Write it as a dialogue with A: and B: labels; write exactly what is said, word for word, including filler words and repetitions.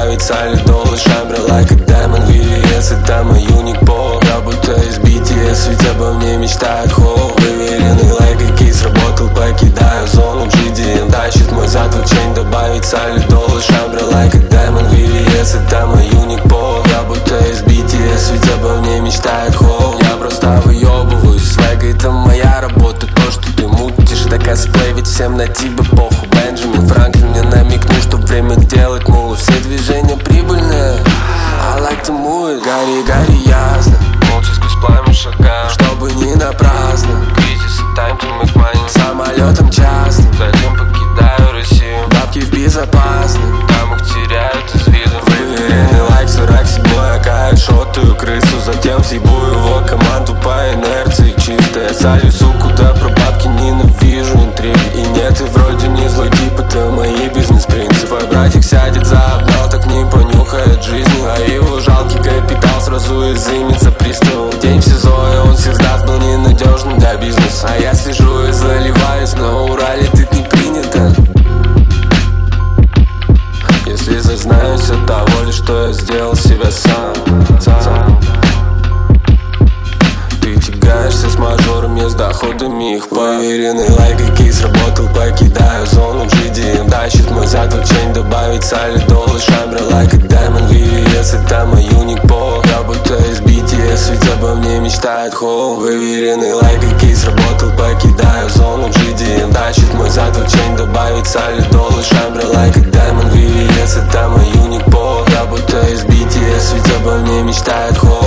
A: добавить солидол и шамбра like a diamond. ви ви эс это мой юник пол. Я будто из би ти эс, ведь обо мне мечтает холл. Выверенный like a кей сработал, покидаю зону. джи ди эм тащит мой зад в учень, добавить солидол и шамбра like a diamond. ви ви эс это мой юник пол. Я будто из би ти эс, ведь обо мне мечтает холл. Я просто выебываюсь, свега это моя работа. То, что ты мутишь, да косплей, ведь всем на тебе похуй. Бенджамин Франклин мне намекнул, что время делать мулу. Все движения прибыльные, I like to move it. Гори, гори ясно, молча сквозь пламя шагам, чтобы не напрасно. Кризис и time to make money. Самолетом часто, затем покидаю Россию. Бабки в безопасности, там их теряют из виду. Выверенный лайк, сорок седьмой, акает шотую крысу. Затем съебу его команду по инерции чистой. Залью суку, да про бабки ненавижу интриги. И нет, и вроде не злой тип, это мои бизнес-принципы. Твой братик сядет за обнал, так не понюхает жизни. А его жалкий капитал сразу изымется приставом. День в СИЗО, и он всех сдаст, был ненадежным для бизнеса. А я слежу и заливаюсь, на Урале тут не принято. Если зазнаюсь от того лишь, что я сделал себя сам, сам. Ты тягаешься с мажором, я с доходами их. Поверенный лайк и кей сработал, покидаю зону. джи ди эм тащит мой зад в учень, добавить солидол и шамбра like a diamond. ви ви эс это мой юник пол. Я будто из би ти эс, ведь обо мне мечтает холл. Выверенный лайк и кей сработал, покидаю зону. джи ди эм тащит мой зад в учень, добавить солидол и шамбра like a diamond. ви ви эс это мой юник пол. Я будто из би ти эс, ведь обо мне мечтает холл.